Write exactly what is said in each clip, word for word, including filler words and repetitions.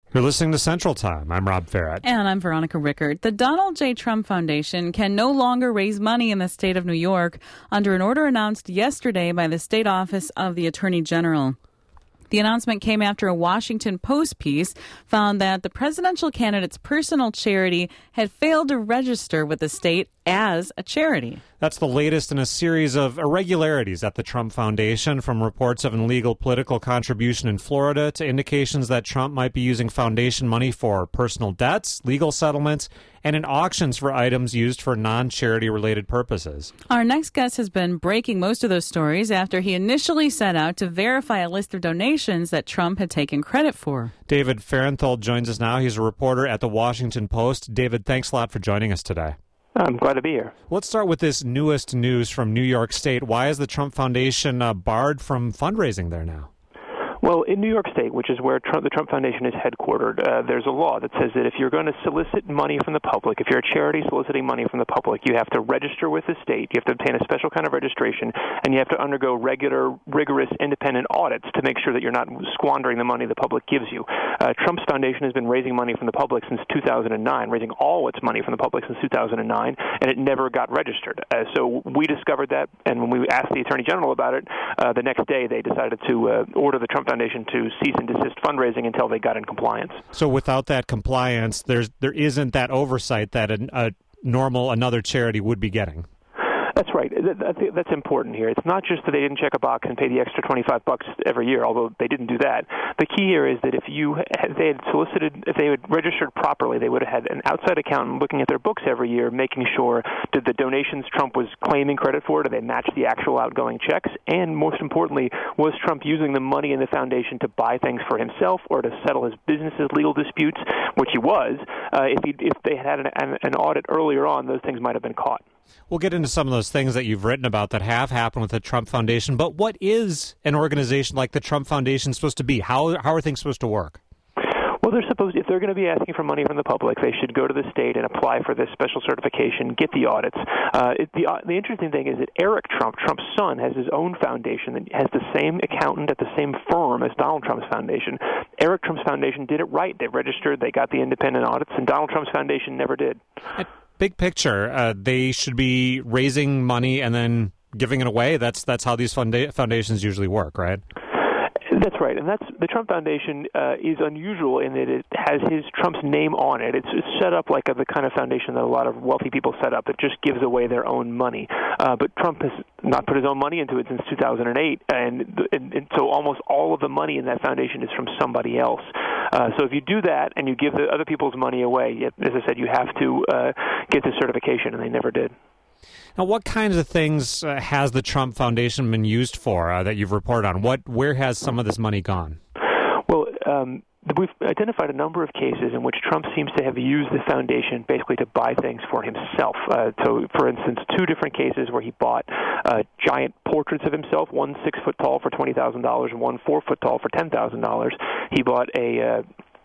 You're listening to Central Time. I'm Rob Farrett. And I'm Veronica Rickert. The Donald J. Trump Foundation can no longer raise money in the state of New York under an order announced yesterday by the State Office of the Attorney General. The announcement came after a Washington Post piece found that the presidential candidate's personal charity had failed to register with the state as a charity. That's the latest in a series of irregularities at the Trump Foundation, from reports of an illegal political contribution in Florida to indications that Trump might be using foundation money for personal debts, legal settlements, and in auctions for items used for non-charity related purposes. Our next guest has been breaking most of those stories after he initially set out to verify a list of donations that Trump had taken credit for. David Fahrenthold joins us now. He's a reporter at the Washington Post. David, thanks a lot for joining us today. I'm glad to be here. Let's start with this newest news from New York State. Why is the Trump Foundation uh, barred from fundraising there now? Well, in New York State, which is where Trump, the Trump Foundation is headquartered, uh, there's a law that says that if you're going to solicit money from the public, if you're a charity soliciting money from the public, you have to register with the state, you have to obtain a special kind of registration, and you have to undergo regular, rigorous, independent audits to make sure that you're not squandering the money the public gives you. Uh, Trump's Foundation has been raising money from the public since two thousand nine, raising all its money from the public since two thousand nine, and it never got registered. Uh, so we discovered that, and when we asked the Attorney General about it, uh, the next day they decided to uh, order the Trump Foundation to cease and desist fundraising until they got in compliance. So without that compliance, there's there isn't that oversight that a, a normal another charity would be getting. That's right. That's important here. It's not just that they didn't check a box and pay the extra twenty-five bucks every year, although they didn't do that. The key here is that if you if they had solicited, if they had registered properly, they would have had an outside accountant looking at their books every year, making sure that the donations Trump was claiming credit for, do they match the actual outgoing checks, and most importantly, was Trump using the money in the foundation to buy things for himself or to settle his business's legal disputes, which he was. Uh, if he, if they had an, an, an audit earlier on, those things might have been caught. We'll get into some of those things that you've written about that have happened with the Trump Foundation, but what is an organization like the Trump Foundation supposed to be? How how are things supposed to work? Well, they're supposed, if they're going to be asking for money from the public, they should go to the state and apply for this special certification, get the audits. Uh, it, the, uh, the interesting thing is that Eric Trump, Trump's son, has his own foundation that has the same accountant at the same firm as Donald Trump's foundation. Eric Trump's foundation did it right. They registered, they got the independent audits, and Donald Trump's foundation never did. Big picture, uh, they should be raising money and then giving it away. That's that's how these funda- foundations usually work, right? That's right, and that's the Trump Foundation uh, is unusual in that it has his Trump's name on it. It's, it's set up like a, the kind of foundation that a lot of wealthy people set up that just gives away their own money. Uh, but Trump has not put his own money into it since two thousand eight, and, and, and so almost all of the money in that foundation is from somebody else. Uh, so if you do that and you give the other people's money away, as I said, you have to uh, get the certification, and they never did. Now, what kinds of things uh, has the Trump Foundation been used for uh, that you've reported on? What, where has some of this money gone? Well, um, we've identified a number of cases in which Trump seems to have used the foundation basically to buy things for himself. Uh, so, for instance, two different cases where he bought uh, giant portraits of himself, one six foot tall for twenty thousand dollars and one four foot tall for ten thousand dollars. He bought a uh,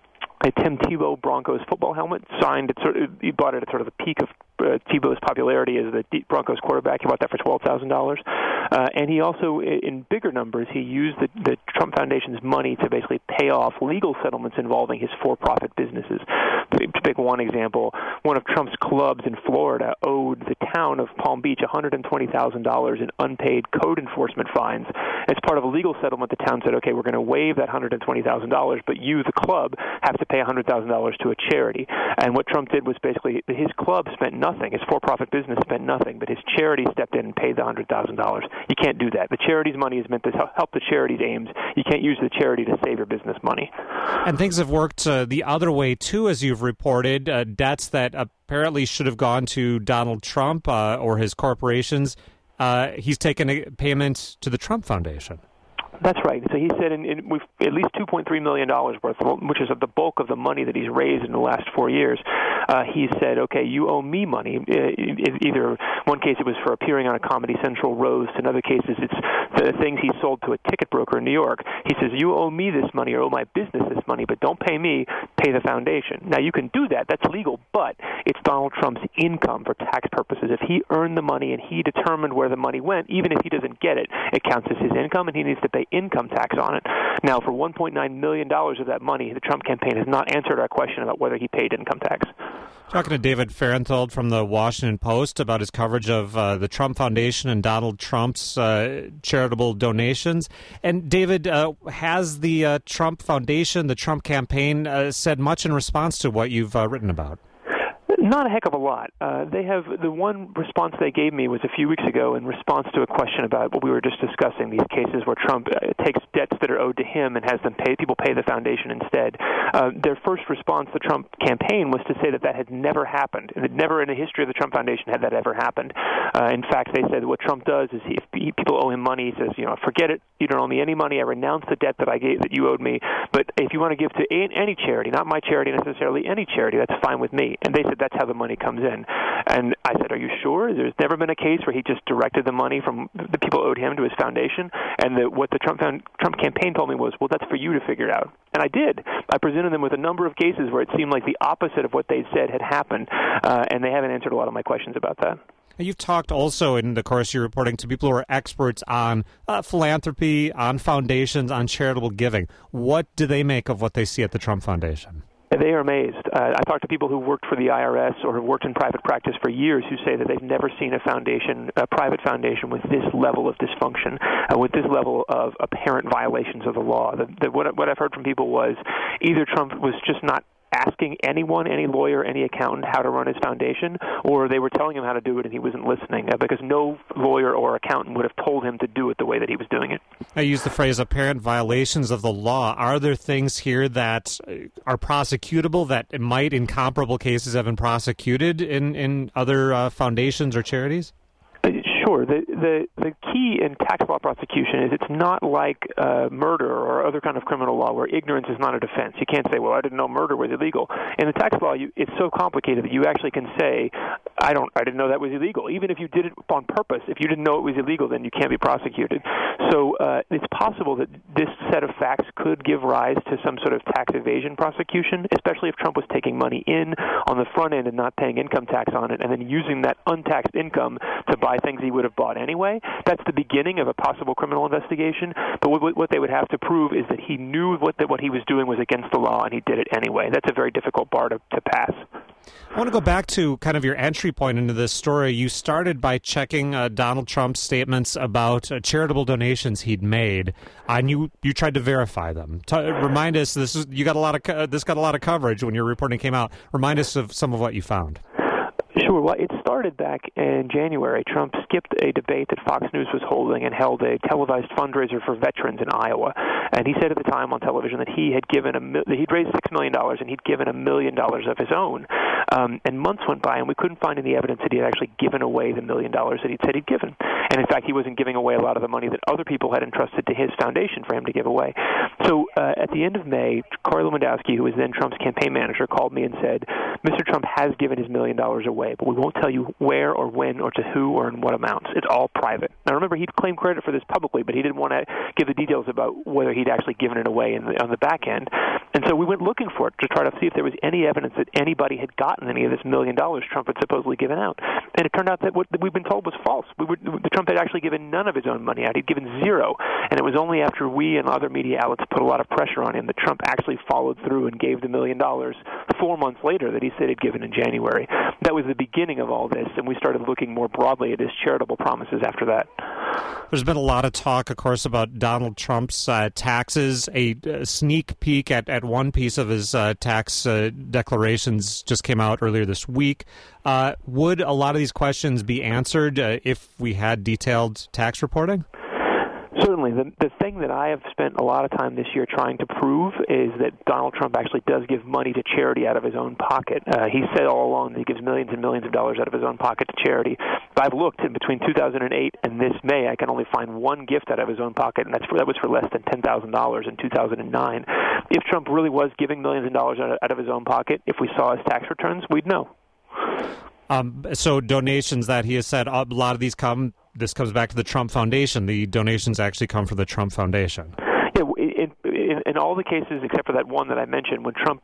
a Tim Tebow Broncos football helmet, signed. It sort of, he bought it at sort of the peak of uh, Tebow's popularity as the Broncos quarterback. He bought that for twelve thousand dollars. Uh, and he also, in bigger numbers, he used the, the Trump Foundation's money to basically pay off legal settlements involving his for-profit businesses. To pick one example, one of Trump's clubs in Florida owed the town of Palm Beach one hundred twenty thousand dollars in unpaid code enforcement fines. As part of a legal settlement, the town said, okay, we're going to waive that one hundred twenty thousand dollars, but you, the club, have to pay one hundred thousand dollars to a charity. And what Trump did was basically his club spent nothing, his for-profit business spent nothing, but his charity stepped in and paid the one hundred thousand dollars. You can't do that. The charity's money is meant to help the charity's aims. You can't use the charity to save your business money. And things have worked uh, the other way, too, as you've reported. Uh, debts that apparently should have gone to Donald Trump uh, or his corporations. Uh, he's taken a payment to the Trump Foundation. That's right. So he said in, in we've at least two point three million dollars worth, which is the bulk of the money that he's raised in the last four years. Uh, he said, okay, you owe me money. Uh, either one case it was for appearing on a Comedy Central roast. In other cases, it's the things he sold to a ticket broker in New York. He says, you owe me this money or owe my business this money, but don't pay me. pay the foundation. Now, you can do that. That's legal, but it's Donald Trump's income for tax purposes. If he earned the money and he determined where the money went, even if he doesn't get it, it counts as his income, and he needs to pay income tax on it. Now, for one point nine million dollars of that money, the Trump campaign has not answered our question about whether he paid income tax. Talking to David Fahrenthold from the Washington Post about his coverage of uh, the Trump Foundation and Donald Trump's uh, charitable donations. And David, uh, has the uh, Trump Foundation, the Trump campaign, uh, said much in response to what you've uh, written about? Not a heck of a lot. Uh, they have the one response they gave me was a few weeks ago in response to a question about what we were just discussing, these cases where Trump uh, takes debts that are owed to him and has them pay people pay the foundation instead. Uh, their first response, the Trump campaign, was to say that that had never happened. And it never in the history of the Trump Foundation had that ever happened. Uh, in fact, they said what Trump does is he, if he, people owe him money, he says, you know, forget it. You don't owe me any money. I renounce the debt that I gave that you owed me. But if you want to give to any charity, not my charity necessarily, any charity, that's fine with me. And they said that's how the money comes in. And I said, are you sure? There's never been a case where he just directed the money from the people owed him to his foundation. And the, what the Trump, Trump campaign told me was, well, that's for you to figure out. And I did. I presented them with a number of cases where it seemed like the opposite of what they said had happened. Uh, and they haven't answered a lot of my questions about that. You've talked also in the course of your reporting to people who are experts on uh, philanthropy, on foundations, on charitable giving. What do they make of what they see at the Trump Foundation? They are amazed. Uh, I talked to people who worked for the I R S or have worked in private practice for years who say that they've never seen a foundation, a private foundation, with this level of dysfunction, uh, with this level of apparent violations of the law. The, the, what, what I've heard from people was either Trump was just not asking anyone, any lawyer, any accountant how to run his foundation, or they were telling him how to do it and he wasn't listening, uh, because no lawyer or accountant would have told him to do it the way that he was doing it. I use the phrase apparent violations of the law. Are there things here that are prosecutable that might, in comparable cases, have been prosecuted in, in other uh, foundations or charities? Sure. The, the the key in tax law prosecution is it's not like uh, murder or other kind of criminal law where ignorance is not a defense. You can't say, well, I didn't know murder was illegal. In the tax law, you, it's so complicated that you actually can say, I don't, I didn't know that was illegal. Even if you did it on purpose, if you didn't know it was illegal, then you can't be prosecuted. So uh, it's possible that this set of facts could give rise to some sort of tax evasion prosecution, especially if Trump was taking money in on the front end and not paying income tax on it, and then using that untaxed income to buy things he would have bought anyway. That's the beginning of a possible criminal investigation. But what, what they would have to prove is that he knew what the, what he was doing was against the law and he did it anyway. That's a very difficult bar to, to pass. I want to go back to kind of your entry point into this story. You started by checking uh, Donald Trump's statements about uh, charitable donations he'd made, and you, you tried to verify them. T- remind us, this is you got a lot of co- this got a lot of coverage when your reporting came out. Remind us of some of what you found. Sure. Well, it started back in January. Trump skipped a debate that Fox News was holding and held a televised fundraiser for veterans in Iowa. And he said at the time on television that he had given a that he'd raised six million dollars and he'd given a million dollars of his own. Um, and months went by, and we couldn't find any evidence that he had actually given away the million dollars that he'd said he'd given. And in fact, he wasn't giving away a lot of the money that other people had entrusted to his foundation for him to give away. So uh, at the end of May, Corey Lewandowski, who was then Trump's campaign manager, called me and said, Mister Trump has given his million dollars away, but we won't tell you where or when or to who or in what amounts. It's all private. Now, remember, he'd claimed credit for this publicly, but he didn't want to give the details about whether he'd actually given it away in the, on the back end. And so we went looking for it to try to see if there was any evidence that anybody had gotten any of this million dollars Trump had supposedly given out. And it turned out that what we've been told was false. We were, Trump had actually given none of his own money out. He'd given zero. And it was only after we and other media outlets put a lot of pressure on him that Trump actually followed through and gave the million dollars four months later that he said he'd given in January. That was the beginning of all this, and we started looking more broadly at his charitable promises after that. There's been a lot of talk, of course, about Donald Trump's uh, taxes. A, a sneak peek at, at one piece of his uh, tax uh, declarations just came out earlier this week. Uh, would a lot of these questions be answered uh, if we had detailed tax reporting? Certainly. The, the thing that I have spent a lot of time this year trying to prove is that Donald Trump actually does give money to charity out of his own pocket. Uh, he said all along that he gives millions and millions of dollars out of his own pocket to charity. But I've looked, in between two thousand eight and this May, I can only find one gift out of his own pocket, and that's for, that was for less than ten thousand dollars in two thousand nine. If Trump really was giving millions of dollars out of, out of his own pocket, if we saw his tax returns, we'd know. Um, so donations that he has said, a lot of these come, this comes back to the Trump Foundation. The donations actually come from the Trump Foundation. Yeah, in, in, in all the cases except for that one that I mentioned, when Trump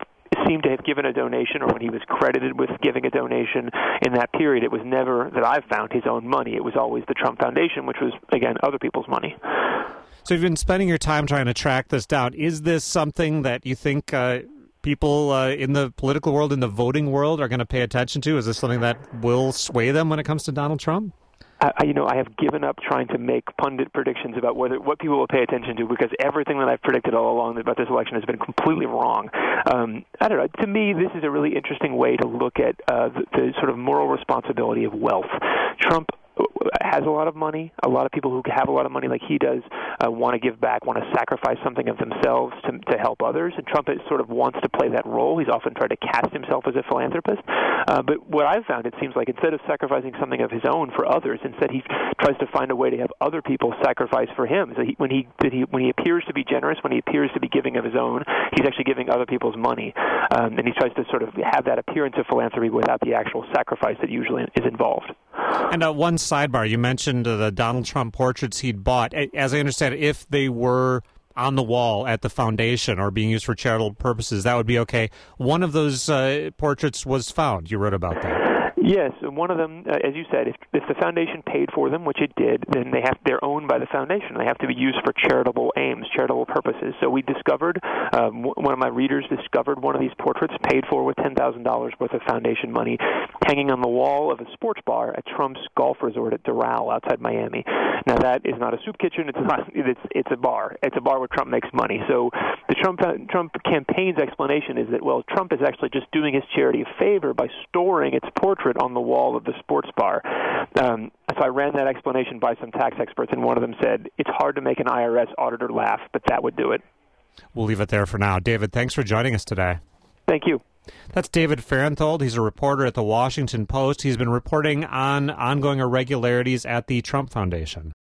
seemed to have given a donation or when he was credited with giving a donation in that period, it was never, that I've found, his own money. It was always the Trump Foundation, which was, again, other people's money. So you've been spending your time trying to track this down. Is this something that you think uh, people uh, in the political world, in the voting world, are going to pay attention to? Is this something that will sway them when it comes to Donald Trump? I, you know, I have given up trying to make pundit predictions about whether what people will pay attention to, because everything that I've predicted all along about this election has been completely wrong. Um, I don't know. To me, this is a really interesting way to look at uh, the, the sort of moral responsibility of wealth. Trump has a lot of money. A lot of people who have a lot of money, like he does, uh, want to give back, want to sacrifice something of themselves to, to help others. And Trump is, sort of wants to play that role. He's often tried to cast himself as a philanthropist. Uh, but what I've found, it seems like instead of sacrificing something of his own for others, instead he tries to find a way to have other people sacrifice for him. So he, when he, he when he appears to be generous, when he appears to be giving of his own, he's actually giving other people's money. Um, and he tries to sort of have that appearance of philanthropy without the actual sacrifice that usually is involved. And uh, one sidebar, you mentioned uh, the Donald Trump portraits he'd bought. As I understand it, if they were on the wall at the foundation or being used for charitable purposes, that would be okay. One of those uh, portraits was found. You wrote about that. Yes, and one of them, uh, as you said, if, if the foundation paid for them, which it did, then they have they're owned by the foundation. They have to be used for charitable aims, charitable purposes. So we discovered, um, one of my readers discovered one of these portraits paid for with ten thousand dollars worth of foundation money, hanging on the wall of a sports bar at Trump's golf resort at Doral outside Miami. Now that is not a soup kitchen; it's not. It's it's a bar. It's a bar where Trump makes money. So the Trump Trump campaign's explanation is that, well, Trump is actually just doing his charity a favor by storing its portrait on the wall of the sports bar. Um, so I ran that explanation by some tax experts, and one of them said, it's hard to make an I R S auditor laugh, but that would do it. We'll leave it there for now. David, thanks for joining us today. Thank you. That's David Fahrenthold. He's a reporter at the Washington Post. He's been reporting on ongoing irregularities at the Trump Foundation.